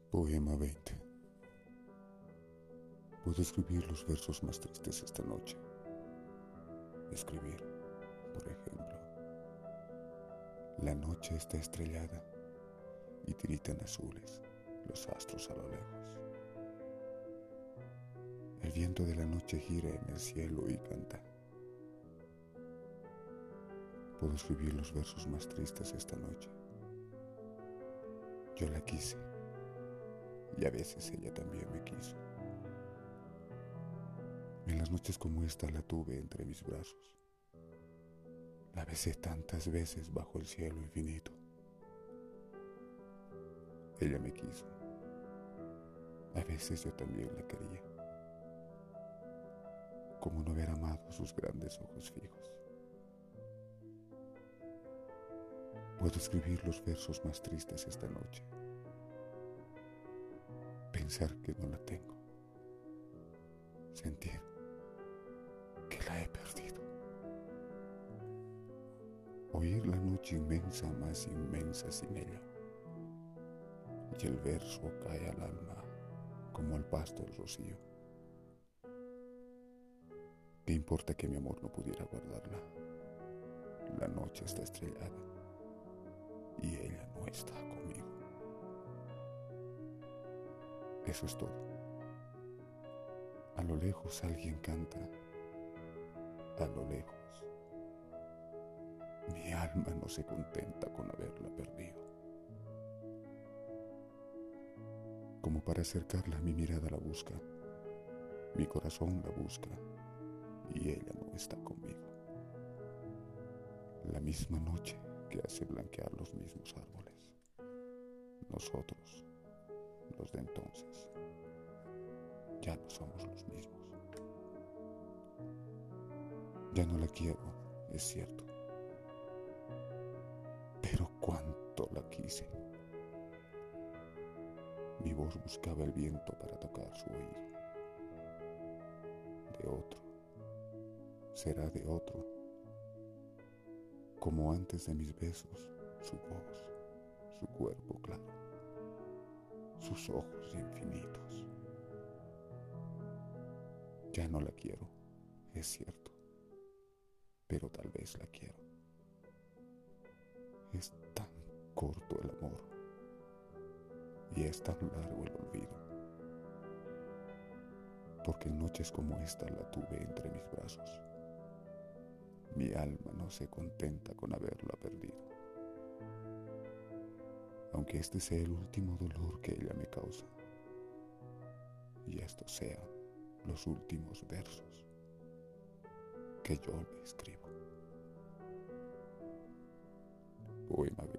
Poema 20. Puedo escribir los versos más tristes esta noche. Escribir, por ejemplo: la noche está estrellada y tiritan azules los astros a lo lejos. El viento de la noche gira en el cielo y canta. Puedo escribir los versos más tristes esta noche. Yo la quise y a veces ella también me quiso. En las noches como esta la tuve entre mis brazos. La besé tantas veces bajo el cielo infinito. Ella me quiso. A veces yo también la quería. Como no haber amado sus grandes ojos fijos. Puedo escribir los versos más tristes esta noche. Pensar que no la tengo. Sentir que la he perdido. Oír la noche inmensa, más inmensa sin ella. Y el verso cae al alma como al pasto el rocío. ¿Qué importa que mi amor no pudiera guardarla? La noche está estrellada y ella no está conmigo. Eso es todo. A lo lejos alguien canta. A lo lejos. Mi alma no se contenta con haberla perdido. Como para acercarla, mi mirada la busca. Mi corazón la busca. Y ella no está conmigo. La misma noche que hace blanquear los mismos árboles. Nosotros, los de entonces, ya no somos los mismos. Ya no la quiero, es cierto. Pero cuánto la quise. Mi voz buscaba el viento para tocar su oído. De otro, será de otro. Como antes de mis besos, su voz, su cuerpo claro, sus ojos infinitos. Ya no la quiero, es cierto, pero tal vez la quiero. Es tan corto el amor y es tan largo el olvido, porque en noches como esta la tuve entre mis brazos. Mi alma no se contenta con haberla perdido. Aunque este sea el último dolor que ella me causa, y estos sean los últimos versos que yo le escribo. Poema